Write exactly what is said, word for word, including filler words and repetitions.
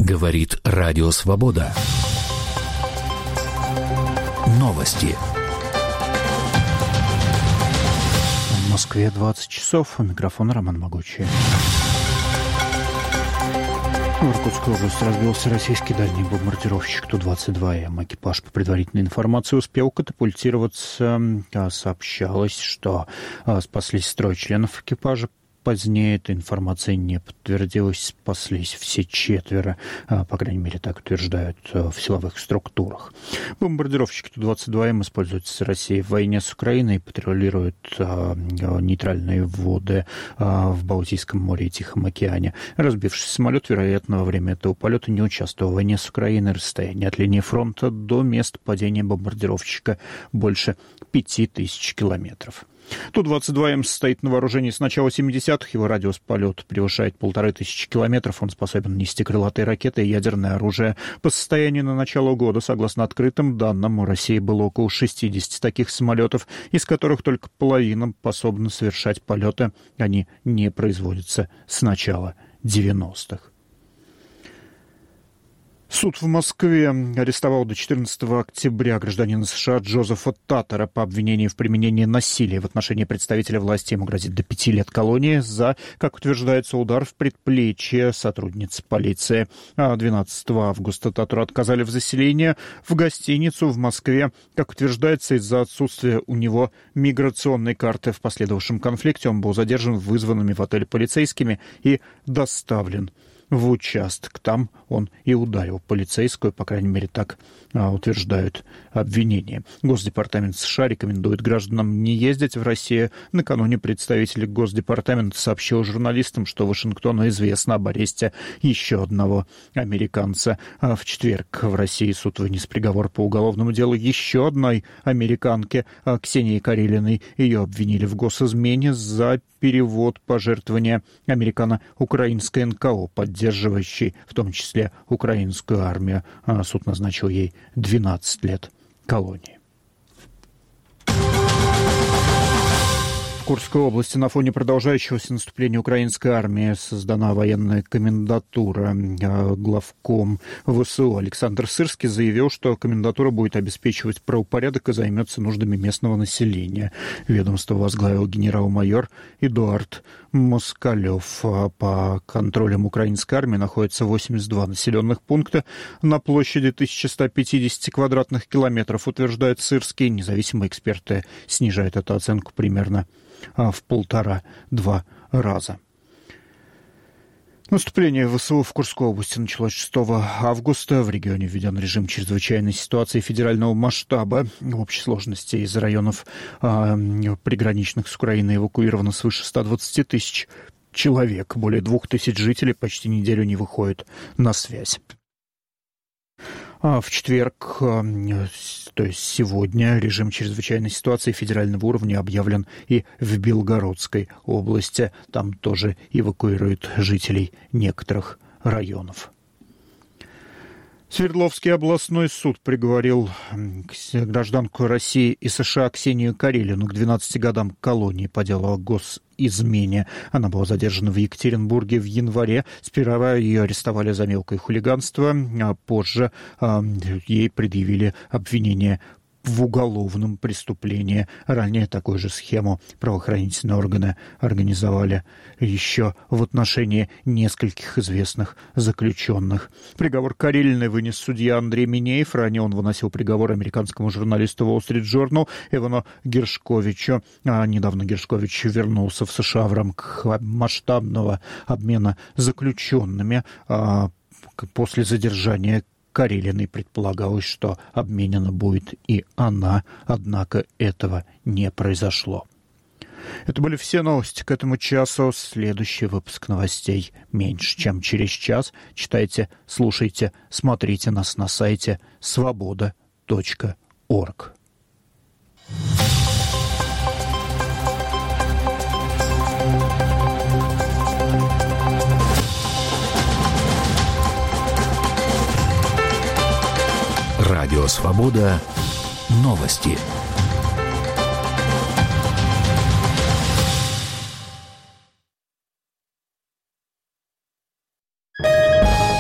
Говорит Радио Свобода. Новости. В Москве двадцать часов. У микрофона Роман Могучий. В Иркутской области разбился российский дальний бомбардировщик Ту двадцать два эм. Экипаж, по предварительной информации, успел катапультироваться. Сообщалось, что спаслись трое членов экипажа. Позднее эта информация не подтвердилась, спаслись все четверо, по крайней мере, так утверждают в силовых структурах. Бомбардировщики Ту двадцать два эм используются Россией в войне с Украиной, патрулируют нейтральные воды в Балтийском море и Тихом океане. Разбившийся самолет, вероятно, во время этого полета не участвовал в войне с Украиной. Расстояние от линии фронта до места падения бомбардировщика больше пяти тысяч километров. Ту двадцать два эм состоит на вооружении с начала семидесятых. Его радиус полета превышает полторы тысячи километров. Он способен нести крылатые ракеты и ядерное оружие. По состоянию на начало года, согласно открытым данным, у России было около шестидесяти таких самолетов, из которых только половина способна совершать полеты. Они не производятся с начала девяностых. Суд в Москве арестовал до четырнадцатого октября гражданина США Джозефа Таттера по обвинению в применении насилия в отношении представителя власти. Ему грозит до пяти лет колонии за, как утверждается, удар в предплечье сотрудницы полиции. А двенадцатого августа Таттеру отказали в заселении в гостиницу в Москве, как утверждается, из-за отсутствия у него миграционной карты. В последовавшем конфликте он был задержан вызванными в отель полицейскими и доставлен в участок. Там он и ударил полицейскую, по крайней мере, так а, утверждают обвинения. Госдепартамент США рекомендует гражданам не ездить в Россию. Накануне представитель Госдепартамента сообщил журналистам, что Вашингтону известно об аресте еще одного американца. А в четверг в России суд вынес приговор по уголовному делу еще одной американке, Ксении Карелиной. Ее обвинили в госизмене за перевод пожертвования американо-украинской эн ка о, поддерживающей в том числе украинскую армию. Суд назначил ей двенадцать лет колонии. В Курской области на фоне продолжающегося наступления украинской армии создана военная комендатура. Главком вэ эс у Александр Сырский заявил, что комендатура будет обеспечивать правопорядок и займется нуждами местного населения. Ведомство возглавил генерал-майор Эдуард Москалев. По контролям украинской армии находится восемьдесят два населенных пункта на площади тысяча сто пятьдесят квадратных километров, утверждает Сырский. Независимые эксперты снижают эту оценку примерно в полтора-два раза. Наступление вэ эс у в Курской области началось шестого августа. В регионе введен режим чрезвычайной ситуации федерального масштаба. В общей сложности из районов э, приграничных с Украиной эвакуировано свыше ста двадцати тысяч человек. Более двух тысяч жителей почти неделю не выходят на связь. В четверг, то есть сегодня, режим чрезвычайной ситуации федерального уровня объявлен и в Белгородской области. Там тоже эвакуируют жителей некоторых районов. Свердловский областной суд приговорил гражданку России и США Ксению Карелину к двенадцати годам колонии по делу о госизмене. Она была задержана в Екатеринбурге в январе. Сперва ее арестовали за мелкое хулиганство, а позже а, ей предъявили обвинение в уголовном преступлении. Ранее такую же схему правоохранительные органы организовали еще в отношении нескольких известных заключенных. Приговор Карелиной вынес судья Андрей Минеев. Ранее он выносил приговор американскому журналисту Wall Street Journal Эвану Гершковичу. А недавно Гершкович вернулся в США в рамках масштабного обмена заключенными а, после задержания Карелиной. Предполагалось, что обменена будет и она, однако этого не произошло. Это были все новости к этому часу. Следующий выпуск новостей меньше, чем через час. Читайте, слушайте, смотрите нас на сайте свобода точка орг. Радио «Свобода». Новости.